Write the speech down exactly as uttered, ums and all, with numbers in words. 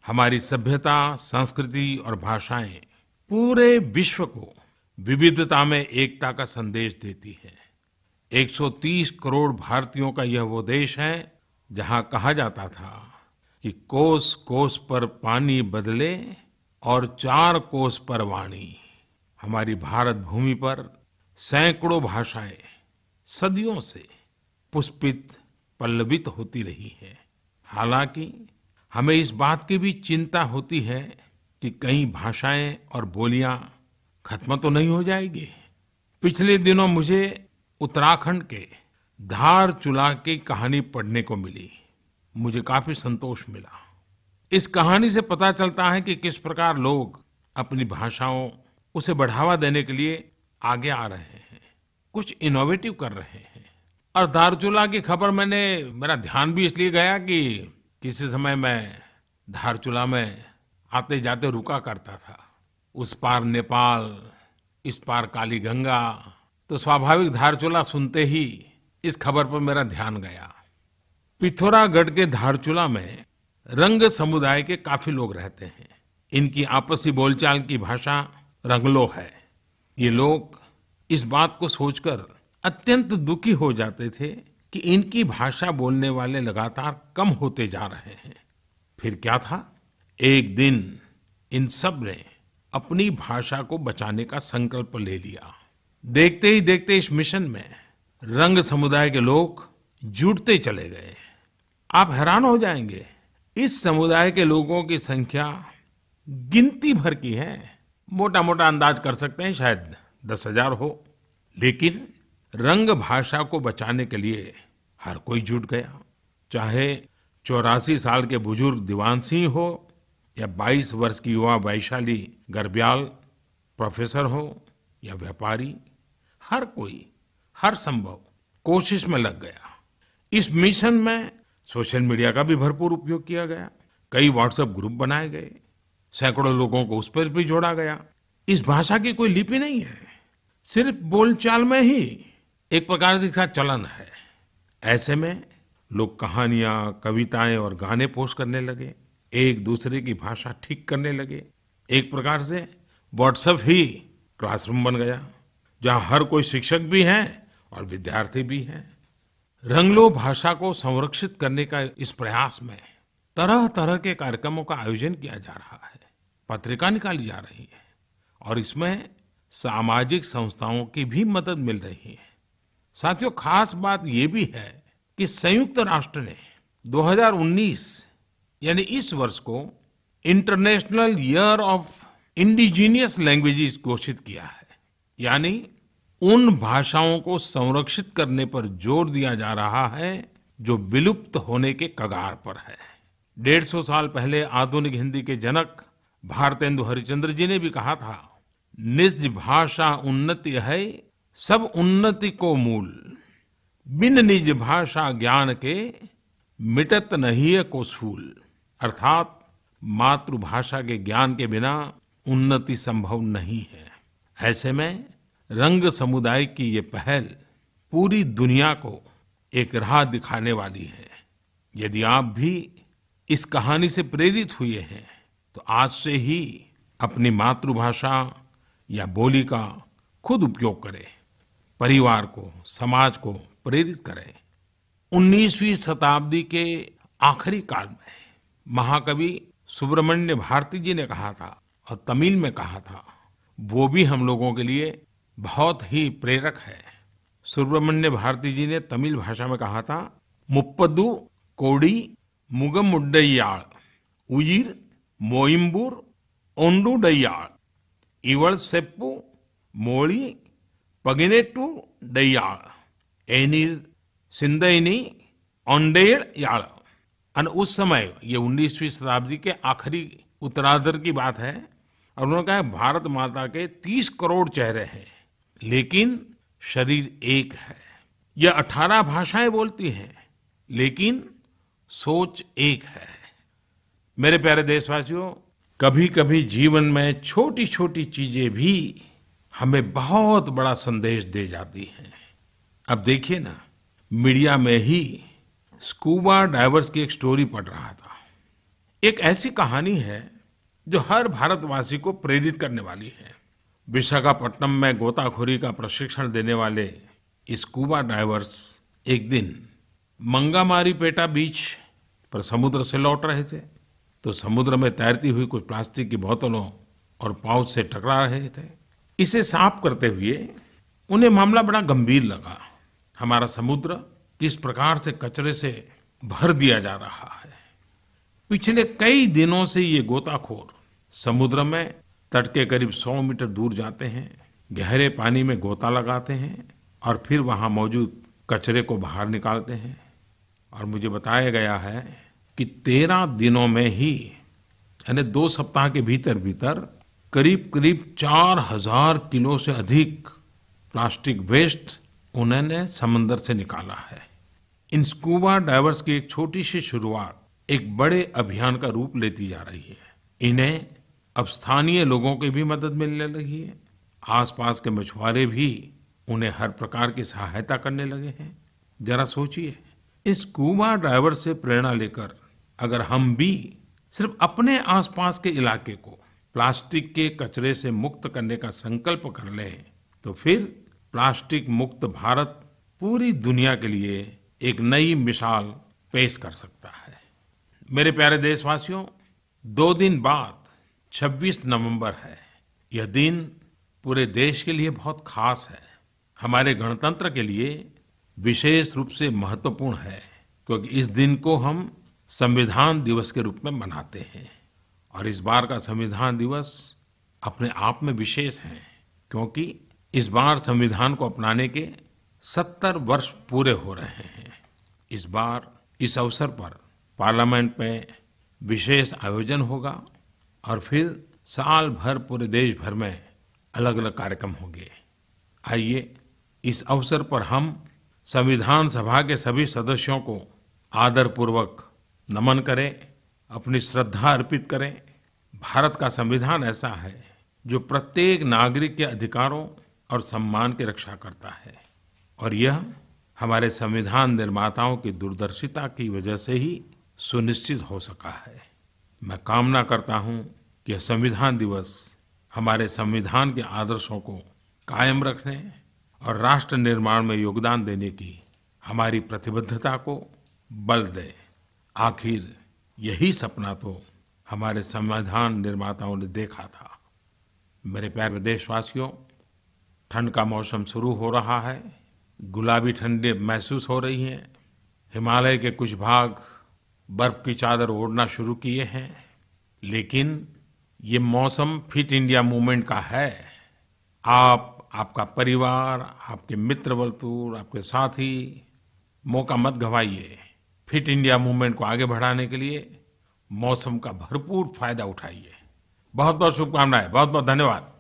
हमारी सभ्यता, संस्कृति और भाषाएं पूरे विश्व को विविधता में एकता का संदेश देती है। एक सौ तीस करोड़ भारतीयों का यह वो देश है जहां कहा जाता था कि कोस कोस पर पानी बदले और चार कोस पर वाणी। हमारी भारत भूमि पर सैकड़ों भाषाएं सदियों से पुष्पित, पल्लवित होती रही हैं। हालांकि हमें इस बात की भी चिंता होती है कि कई भाषाएं और बोलियां खत्म तो नहीं हो जाएगी। पिछले दिनों मुझे उत्तराखंड के धारचूला की कहानी पढ़ने को मिली। मुझे काफी संतोष मिला। इस कहानी से पता चलता है कि किस प्रकार लोग अपनी भाषाओं उसे बढ़ावा देने के लिए आगे आ रहे हैं, कुछ इनोवेटिव कर रहे हैं। और धारचूला की खबर मैंने मेरा ध्यान भी इसलिए गया कि किसी समय मैं धारचूला में आते जाते रुका करता था। उस पार नेपाल, इस पार काली गंगा, तो स्वाभाविक धारचूला सुनते ही इस खबर पर मेरा ध्यान गया। पिथौरागढ़ के धारचूला में रंग समुदाय के काफी लोग रहते हैं। इनकी आपसी बोलचाल की भाषा रंगलो है। ये लोग इस बात को सोचकर अत्यंत दुखी हो जाते थे कि इनकी भाषा बोलने वाले लगातार कम होते जा रहे हैं। फिर क्या था, एक दिन इन सब ने अपनी भाषा को बचाने का संकल्प ले लिया। देखते ही देखते इस मिशन में रंग समुदाय के लोग जुड़ते चले गए। आप हैरान हो जाएंगे, इस समुदाय के लोगों की संख्या गिनती भर की है। मोटा मोटा अंदाज कर सकते हैं शायद दस हजार हो। लेकिन रंग भाषा को बचाने के लिए हर कोई जुट गया। चाहे चौरासी साल के बुजुर्ग दीवान सिंह हो या बाईस वर्ष की युवा वैशाली गर्ब्याल प्रोफेसर हो या व्यापारी, हर कोई हर संभव कोशिश में लग गया। इस मिशन में सोशल मीडिया का भी भरपूर उपयोग किया गया। कई व्हाट्सएप ग्रुप बनाए गए, सैकड़ों लोगों को उस पर भी जोड़ा गया। इस भाषा की कोई लिपि नहीं है, सिर्फ बोलचाल में ही एक प्रकार से इसका चलन है। ऐसे में लोग कहानियां, कविताएं और गाने पोस्ट करने लगे, एक दूसरे की भाषा ठीक करने लगे। एक प्रकार से व्हाट्सएप ही क्लासरूम बन गया, जहां हर कोई शिक्षक भी है और विद्यार्थी भी है। रंगलो भाषा को संरक्षित करने का इस प्रयास में तरह तरह के कार्यक्रमों का आयोजन किया जा रहा है, पत्रिका निकाली जा रही है और इसमें सामाजिक संस्थाओं की भी मदद मिल रही है। साथियों, खास बात ये भी है कि संयुक्त राष्ट्र ने दो हज़ार उन्नीस यानी इस वर्ष को international year of indigenous languages घोषित किया है। यानी उन भाषाओं को संरक्षित करने पर जोर दिया जा रहा है जो विलुप्त होने के कगार पर है। डेढ़ सौ साल पहले आधुनिक हिंदी के जनक भारतेंदु हरिश्चंद्र जी ने भी कहा था, निज भाषा उन्नति है सब उन्नति को मूल, बिन निज भाषा ज्ञान के मिटत नहीं को सूल। अर्थात मातृभाषा के ज्ञान के बिना उन्नति संभव नहीं है। ऐसे में रंग समुदाय की ये पहल पूरी दुनिया को एक राह दिखाने वाली है। यदि आप भी इस कहानी से प्रेरित हुए हैं तो आज से ही अपनी मातृभाषा या बोली का खुद उपयोग करें, परिवार को, समाज को प्रेरित करें। उन्नीसवीं शताब्दी के आखिरी काल में महाकवि सुब्रमण्य भारती जी ने कहा था और तमिल में कहा था, वो भी हम लोगों के लिए बहुत ही प्रेरक है। सुब्रमण्य भारती जी ने तमिल भाषा में कहा था, मुप्पदु कोडी मुगमुड्डैयाळ उयिर मोइम्बूर ओंडुडैयाळ इवल सेप्पु मोळी पगिनेट्टू डैयाळ एनीर सिंदैनी ओंडेड़ याळ। और उस समय ये उन्नीसवीं शताब्दी के आखिरी उत्तरार्ध की बात है और उन्होंने कहा, भारत माता के तीस करोड़ चेहरे हैं लेकिन शरीर एक है। यह अठारह भाषाएं बोलती हैं लेकिन सोच एक है। मेरे प्यारे देशवासियों, कभी कभी जीवन में छोटी छोटी चीजें भी हमें बहुत बड़ा संदेश दे जाती हैं। अब देखिए ना, मीडिया में ही स्कूबा डाइवर्स की एक स्टोरी पढ़ रहा था। एक ऐसी कहानी है जो हर भारतवासी को प्रेरित करने वाली है। विशाखापट्टनम में गोताखोरी का प्रशिक्षण देने वाले स्कूबा डाइवर्स एक दिन मंगामारीपेटा बीच पर समुद्र से लौट रहे थे तो समुद्र में तैरती हुई कुछ प्लास्टिक की बोतलों और पाउच से टकरा रहे थे। इसे साफ करते हुए उन्हें मामला बड़ा गंभीर लगा। हमारा समुद्र किस प्रकार से कचरे से भर दिया जा रहा है। पिछले कई दिनों से ये गोताखोर समुद्र में तट के करीब सौ मीटर दूर जाते हैं, गहरे पानी में गोता लगाते हैं और फिर वहां मौजूद कचरे को बाहर निकालते हैं। और मुझे बताया गया है कि तेरह दिनों में ही यानी दो सप्ताह के भीतर भीतर करीब करीब चार हजार किलो से अधिक प्लास्टिक वेस्ट उन्होंने समंदर से निकाला है। इन स्कूबा डाइवर्स की एक छोटी सी शुरुआत एक बड़े अभियान का रूप लेती जा रही है। इन्हें अब स्थानीय लोगों की भी मदद मिलने लगी है। आसपास के मछुआरे भी उन्हें हर प्रकार की सहायता करने लगे हैं। जरा सोचिए, इस स्कूबा ड्राइवर से प्रेरणा लेकर अगर हम भी सिर्फ अपने आसपास के इलाके को प्लास्टिक के कचरे से मुक्त करने का संकल्प कर लें तो फिर प्लास्टिक मुक्त भारत पूरी दुनिया के लिए एक नई मिसाल पेश कर सकता है। मेरे प्यारे देशवासियों, दो दिन बाद छब्बीस नवंबर है। यह दिन पूरे देश के लिए बहुत खास है। हमारे गणतंत्र के लिए विशेष रूप से महत्वपूर्ण है क्योंकि इस दिन को हम संविधान दिवस के रूप में मनाते हैं। और इस बार का संविधान दिवस अपने आप में विशेष है क्योंकि इस बार संविधान को अपनाने के सत्तर वर्ष पूरे हो रहे हैं। इस बार इस अवसर पर पार्लियामेंट में विशेष आयोजन होगा और फिर साल भर पूरे देश भर में अलग अलग कार्यक्रम होंगे। आइए इस अवसर पर हम संविधान सभा के सभी सदस्यों को आदरपूर्वक नमन करें, अपनी श्रद्धा अर्पित करें। भारत का संविधान ऐसा है जो प्रत्येक नागरिक के अधिकारों और सम्मान की रक्षा करता है और यह हमारे संविधान निर्माताओं की दूरदर्शिता की वजह से ही सुनिश्चित हो सका है। मैं कामना करता हूं कि यह संविधान दिवस हमारे संविधान के आदर्शों को कायम रखने और राष्ट्र निर्माण में योगदान देने की हमारी प्रतिबद्धता को बल दे। आखिर यही सपना तो हमारे संविधान निर्माताओं ने देखा था। मेरे प्यारे देशवासियों, ठंड का मौसम शुरू हो रहा है। गुलाबी ठंडी महसूस हो रही है। हिमालय के कुछ भाग बर्फ की चादर ओढ़ना शुरू किए हैं। लेकिन ये मौसम फिट इंडिया मूवमेंट का है। आप, आपका परिवार, आपके मित्र वर्तुल, आपके साथी मौका मत गंवाइए। फिट इंडिया मूवमेंट को आगे बढ़ाने के लिए मौसम का भरपूर फायदा उठाइए। बहुत बहुत शुभकामनाएं। बहुत बहुत धन्यवाद।